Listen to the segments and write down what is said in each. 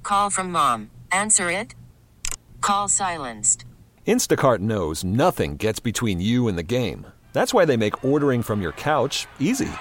Call from mom. Answer it. Call silenced. Instacart knows nothing gets between you and the game. That's why they make ordering from your couch easy.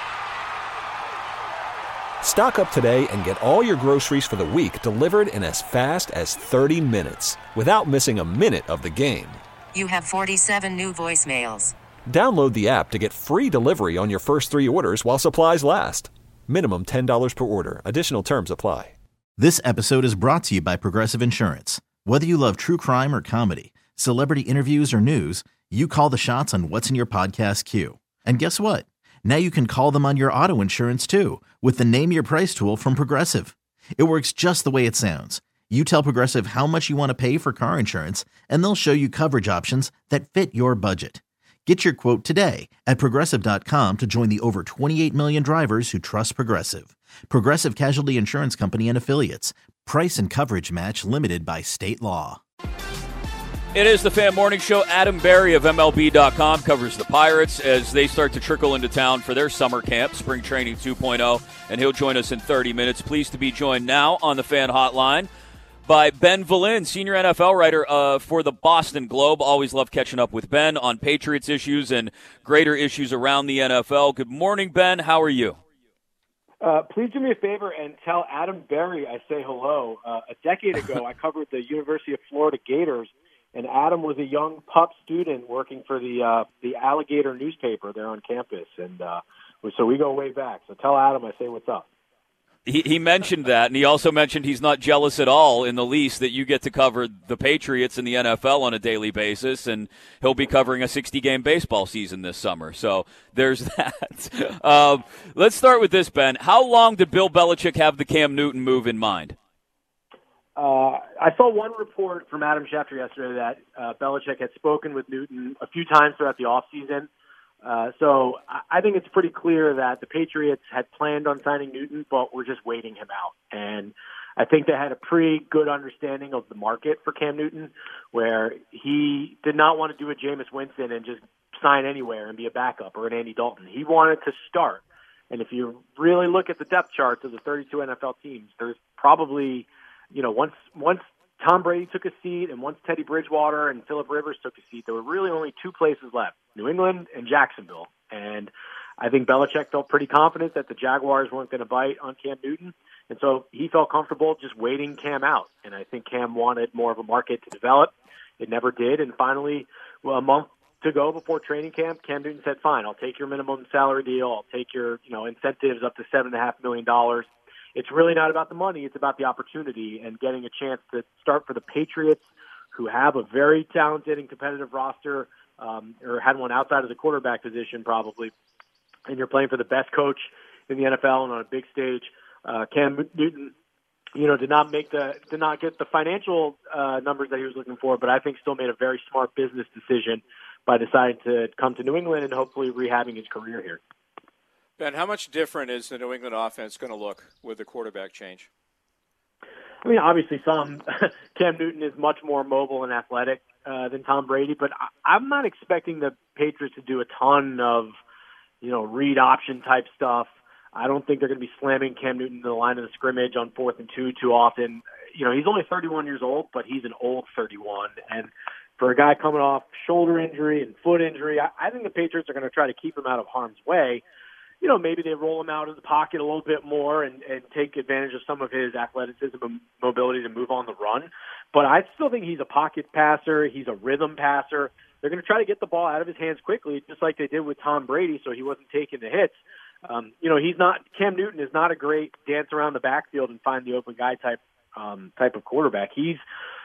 Stock up today and get all your groceries for the week delivered in as fast as 30 minutes without missing a minute of the game. You have 47 new voicemails. Download the app to get free delivery on your first 3 orders while supplies last. Minimum $10 per order. Additional terms apply. This episode is brought to you by Progressive Insurance. Whether you love true crime or comedy, celebrity interviews or news, you call the shots on what's in your podcast queue. And guess what? Now you can call them on your auto insurance too with the Name Your Price tool from Progressive. It works just the way it sounds. You tell Progressive how much you want to pay for car insurance, and they'll show you coverage options that fit your budget. Get your quote today at Progressive.com to join the over 28 million drivers who trust Progressive. Progressive Casualty Insurance Company and Affiliates. Price and coverage match limited by state law. It is the Fan Morning Show. Adam Berry of MLB.com covers the Pirates as they start to trickle into town for their summer camp, Spring Training 2.0, and he'll join us in 30 minutes. Pleased to be joined now on the Fan Hotline by Ben Valin, senior NFL writer for the Boston Globe. Always love catching up with Ben on Patriots issues and greater issues around the NFL. Good morning, Ben. How are you? Please do me a favor and tell Adam Berry I say hello. A decade ago, I covered the University of Florida Gators, and Adam was a young pup student working for the Alligator newspaper there on campus. And so we go way back. So tell Adam I say what's up. He mentioned that, and he also mentioned he's not jealous at all in the least that you get to cover the Patriots and the NFL on a daily basis, and he'll be covering a 60-game baseball season this summer. So there's that. Let's start with this, Ben. How long did Bill Belichick have the Cam Newton move in mind? I saw one report from Adam Schefter yesterday that Belichick had spoken with Newton a few times throughout the offseason. So I think it's pretty clear that the Patriots had planned on signing Newton, but were just waiting him out. And I think they had a pretty good understanding of the market for Cam Newton, where he did not want to do a Jameis Winston and just sign anywhere and be a backup, or an Andy Dalton. He wanted to start. And if you really look at the depth charts of the 32 NFL teams, there's probably, once Tom Brady took a seat and once Teddy Bridgewater and Phillip Rivers took a seat, there were really only 2 places left, New England and Jacksonville. And I think Belichick felt pretty confident that the Jaguars weren't going to bite on Cam Newton. And so he felt comfortable just waiting Cam out. And I think Cam wanted more of a market to develop. It never did. And finally, a month to go before training camp, Cam Newton said, fine, I'll take your minimum salary deal. I'll take your incentives up to $7.5 million. It's really not about the money. It's about the opportunity and getting a chance to start for the Patriots, who have a very talented and competitive roster, or had one outside of the quarterback position probably. And you're playing for the best coach in the NFL and on a big stage. Cam Newton, did not get the financial numbers that he was looking for, but I think still made a very smart business decision by deciding to come to New England and hopefully rehabbing his career here. Ben, how much different is the New England offense going to look with the quarterback change? I mean, obviously Cam Newton is much more mobile and athletic than Tom Brady, but I'm not expecting the Patriots to do a ton of, read option type stuff. I don't think they're going to be slamming Cam Newton to the line of the scrimmage on 4th and 2 too often. He's only 31 years old, but he's an old 31. And for a guy coming off shoulder injury and foot injury, I think the Patriots are going to try to keep him out of harm's way. Maybe they roll him out of the pocket a little bit more and take advantage of some of his athleticism and mobility to move on the run. But I still think he's a pocket passer. He's a rhythm passer. They're going to try to get the ball out of his hands quickly, just like they did with Tom Brady, so he wasn't taking the hits. Cam Newton is not a great dance around the backfield and find the open guy type of quarterback. He's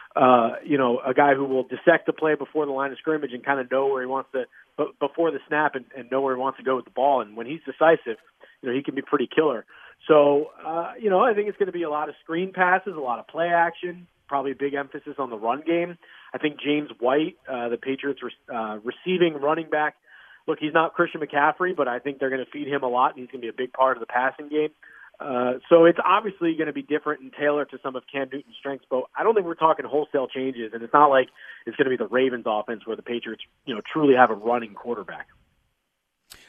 a guy who will dissect the play before the line of scrimmage and kind of know where he wants to, before the snap, and know where he wants to go with the ball. And when he's decisive, he can be pretty killer. So, I think it's going to be a lot of screen passes, a lot of play action, probably a big emphasis on the run game. I think James White, the Patriots receiving running back, look, he's not Christian McCaffrey, but I think they're going to feed him a lot, and he's going to be a big part of the passing game. So it's obviously going to be different and tailored to some of Cam Newton's strengths, but I don't think we're talking wholesale changes, and it's not like it's going to be the Ravens offense where the Patriots, truly have a running quarterback.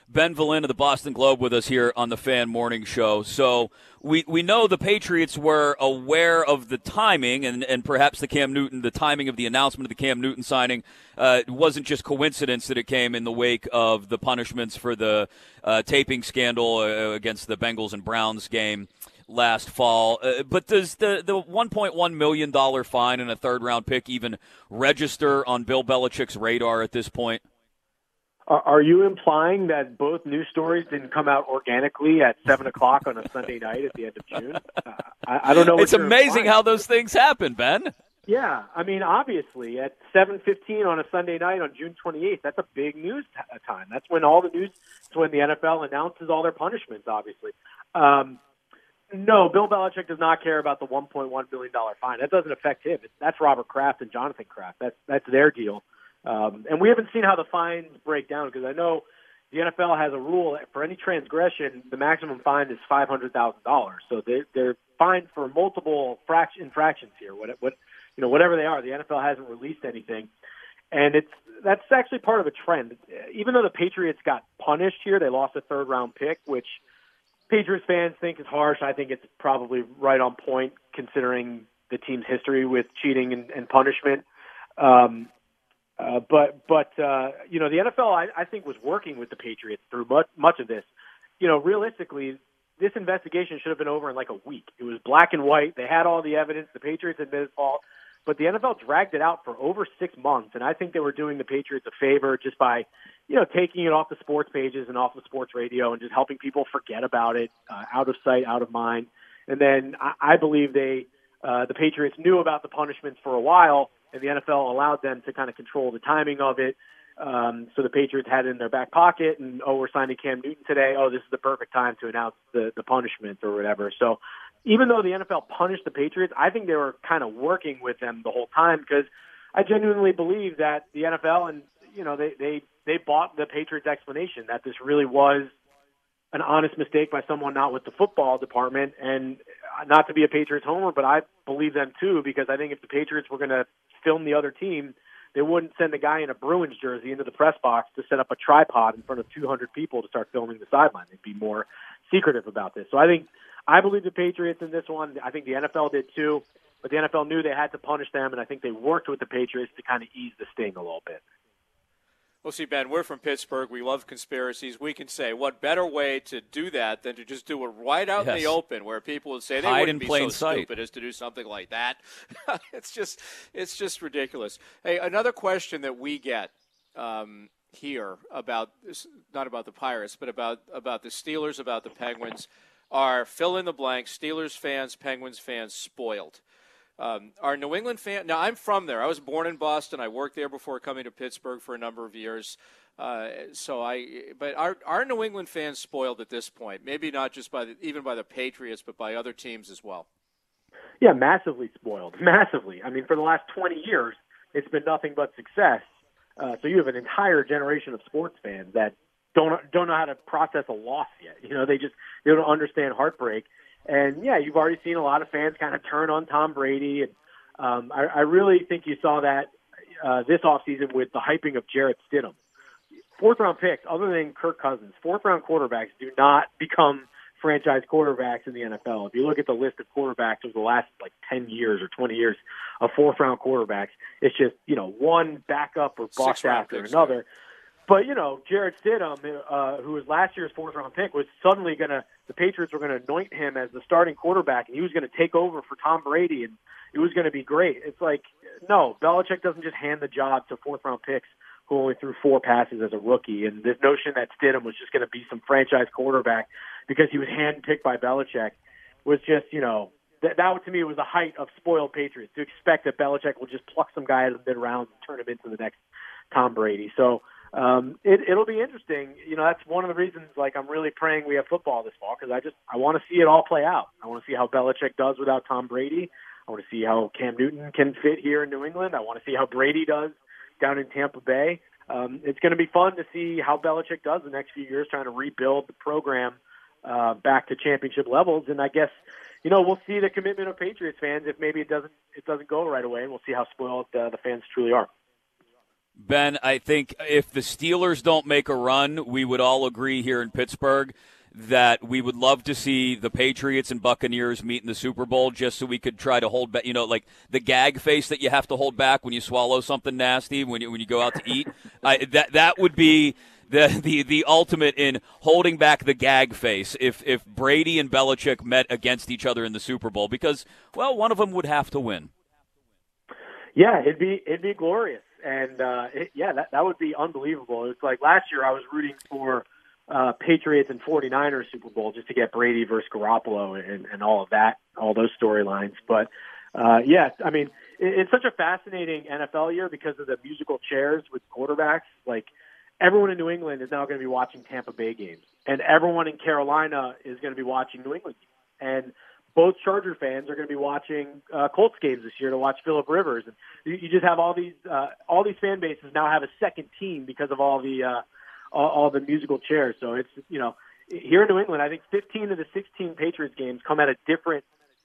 Ben Valin of the Boston Globe with us here on the Fan Morning Show. So we know the Patriots were aware of the timing and perhaps the timing of the announcement of the Cam Newton signing. It wasn't just coincidence that it came in the wake of the punishments for the taping scandal against the Bengals and Browns game last fall. But does the $1.1 million fine and a third-round pick even register on Bill Belichick's radar at this point? Are you implying that both news stories didn't come out organically at 7 o'clock on a Sunday night at the end of June? I don't know what It's amazing how those things happen, Ben. Yeah, I mean, obviously, at 7:15 on a Sunday night on June 28th, that's a big news time. That's when all the news, it's when the NFL announces all their punishments, obviously. No, Bill Belichick does not care about the $1.1 billion fine. That doesn't affect him. That's Robert Kraft and Jonathan Kraft. That's their deal. And we haven't seen how the fines break down because I know the NFL has a rule for any transgression, the maximum fine is $500,000. So they're fined for multiple infractions here. Whatever they are, the NFL hasn't released anything, and that's actually part of a trend. Even though the Patriots got punished here, they lost a third-round pick, which Patriots fans think is harsh. I think it's probably right on point considering the team's history with cheating and punishment. But the NFL, I think, was working with the Patriots through much of this. Realistically, this investigation should have been over in like a week. It was black and white. They had all the evidence. The Patriots admitted fault. But the NFL dragged it out for over 6 months, and I think they were doing the Patriots a favor just by, taking it off the sports pages and off the sports radio and just helping people forget about it, out of sight, out of mind. And then I believe the Patriots knew about the punishments for a while, and the NFL allowed them to kind of control the timing of it. So the Patriots had it in their back pocket, and, we're signing Cam Newton today. Oh, this is the perfect time to announce the punishment or whatever. So even though the NFL punished the Patriots, I think they were kind of working with them the whole time because I genuinely believe that the NFL and, they bought the Patriots' explanation that this really was an honest mistake by someone not with the football department. And not to be a Patriots homer, but I believe them too because I think if the Patriots were going to film the other team, they wouldn't send a guy in a Bruins jersey into the press box to set up a tripod in front of 200 people to start filming the sideline. They'd be more secretive about this. So I believe the Patriots in this one. I think the NFL did too, but the NFL knew they had to punish them, and I think they worked with the Patriots to kind of ease the sting a little bit. Well, see, Ben, we're from Pittsburgh. We love conspiracies. We can say, what better way to do that than to just do it right out in the open where people would say they wouldn't be so stupid as to do something like that. It's just ridiculous. Hey, another question that we get here about this, not about the Pirates, but about the Steelers, about the Penguins, are fill in the blank, Steelers fans, Penguins fans spoiled. Our New England fan. Now, I'm from there. I was born in Boston. I worked there before coming to Pittsburgh for a number of years. But are New England fans spoiled at this point? Maybe not just even by the Patriots, but by other teams as well. Yeah, massively spoiled. Massively. I mean, for the last 20 years, it's been nothing but success. So you have an entire generation of sports fans that don't know how to process a loss yet. They don't understand heartbreak. And, yeah, you've already seen a lot of fans kind of turn on Tom Brady. And I really think you saw that this offseason with the hyping of Jarrett Stidham. Fourth-round picks, other than Kirk Cousins, fourth-round quarterbacks do not become franchise quarterbacks in the NFL. If you look at the list of quarterbacks over the last, 10 years or 20 years of fourth-round quarterbacks, it's just, one backup or bust after another. But, Jarrett Stidham, who was last year's fourth-round pick, was suddenly the Patriots were going to anoint him as the starting quarterback, and he was going to take over for Tom Brady, and it was going to be great. It's like, no, Belichick doesn't just hand the job to fourth-round picks who only threw 4 passes as a rookie. And this notion that Stidham was just going to be some franchise quarterback because he was handpicked by Belichick was just, that to me was the height of spoiled Patriots, to expect that Belichick will just pluck some guy out of the mid-rounds and turn him into the next Tom Brady. So, it'll be interesting. That's one of the reasons, I'm really praying we have football this fall because I want to see it all play out. I want to see how Belichick does without Tom Brady. I want to see how Cam Newton can fit here in New England. I want to see how Brady does down in Tampa Bay. It's going to be fun to see how Belichick does the next few years trying to rebuild the program back to championship levels. And I guess, we'll see the commitment of Patriots fans if maybe it doesn't go right away, and we'll see how spoiled the fans truly are. Ben, I think if the Steelers don't make a run, we would all agree here in Pittsburgh that we would love to see the Patriots and Buccaneers meet in the Super Bowl just so we could try to hold back, like the gag face that you have to hold back when you swallow something nasty when you go out to eat. That would be the ultimate in holding back the gag face if Brady and Belichick met against each other in the Super Bowl because, well, one of them would have to win. Yeah, it'd be glorious. And, that would be unbelievable. It's like last year I was rooting for Patriots and 49ers Super Bowl just to get Brady versus Garoppolo and all of that, all those storylines. But, I mean, it's such a fascinating NFL year because of the musical chairs with quarterbacks. Like, everyone in New England is now going to be watching Tampa Bay games, and everyone in Carolina is going to be watching New England games. And both Charger fans are going to be watching Colts games this year to watch Phillip Rivers. And you just have all these fan bases now have a second team because of all the musical chairs. So it's, here in New England, I think 15 of the 16 Patriots games come at a different,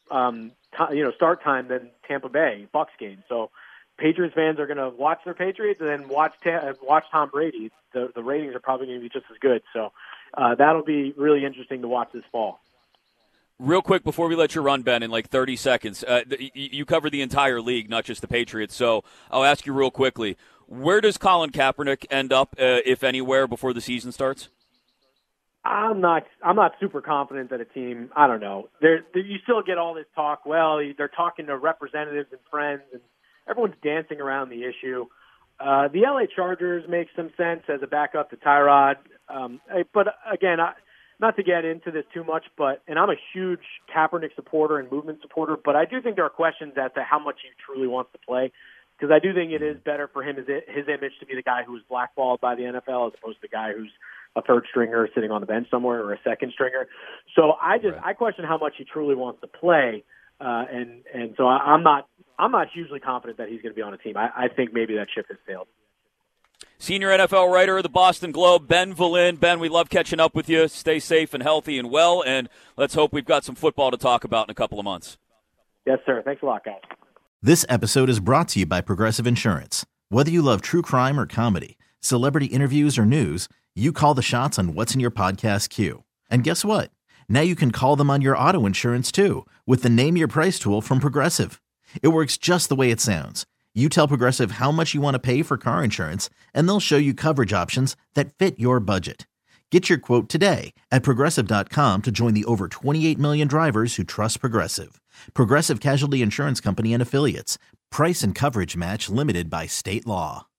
start time than Tampa Bay Bucs games. So Patriots fans are going to watch their Patriots and then watch Tom Brady. The ratings are probably going to be just as good. So that'll be really interesting to watch this fall. Real quick before we let you run, Ben, in like 30 seconds, you cover the entire league, not just the Patriots. So I'll ask you real quickly, where does Colin Kaepernick end up, if anywhere, before the season starts? I'm not super confident that a team. I don't know. You still get all this talk. Well, they're talking to representatives and friends, and everyone's dancing around the issue. The LA Chargers make some sense as a backup to Tyrod, but again, not to get into this too much, and I'm a huge Kaepernick supporter and movement supporter, but I do think there are questions as to how much he truly wants to play, because I do think it is better for him, his image, to be the guy who was blackballed by the NFL as opposed to the guy who's a third stringer sitting on the bench somewhere or a second stringer. So I question how much he truly wants to play, and so I'm not hugely confident that he's going to be on a team. I think maybe that ship has sailed. Senior NFL writer of the Boston Globe, Ben Volin. Ben, we love catching up with you. Stay safe and healthy and well, and let's hope we've got some football to talk about in a couple of months. Yes, sir. Thanks a lot, guys. This episode is brought to you by Progressive Insurance. Whether you love true crime or comedy, celebrity interviews or news, you call the shots on what's in your podcast queue. And guess what? Now you can call them on your auto insurance too with the Name Your Price tool from Progressive. It works just the way it sounds. You tell Progressive how much you want to pay for car insurance, and they'll show you coverage options that fit your budget. Get your quote today at Progressive.com to join the over 28 million drivers who trust Progressive. Progressive Casualty Insurance Company and Affiliates. Price and coverage match limited by state law.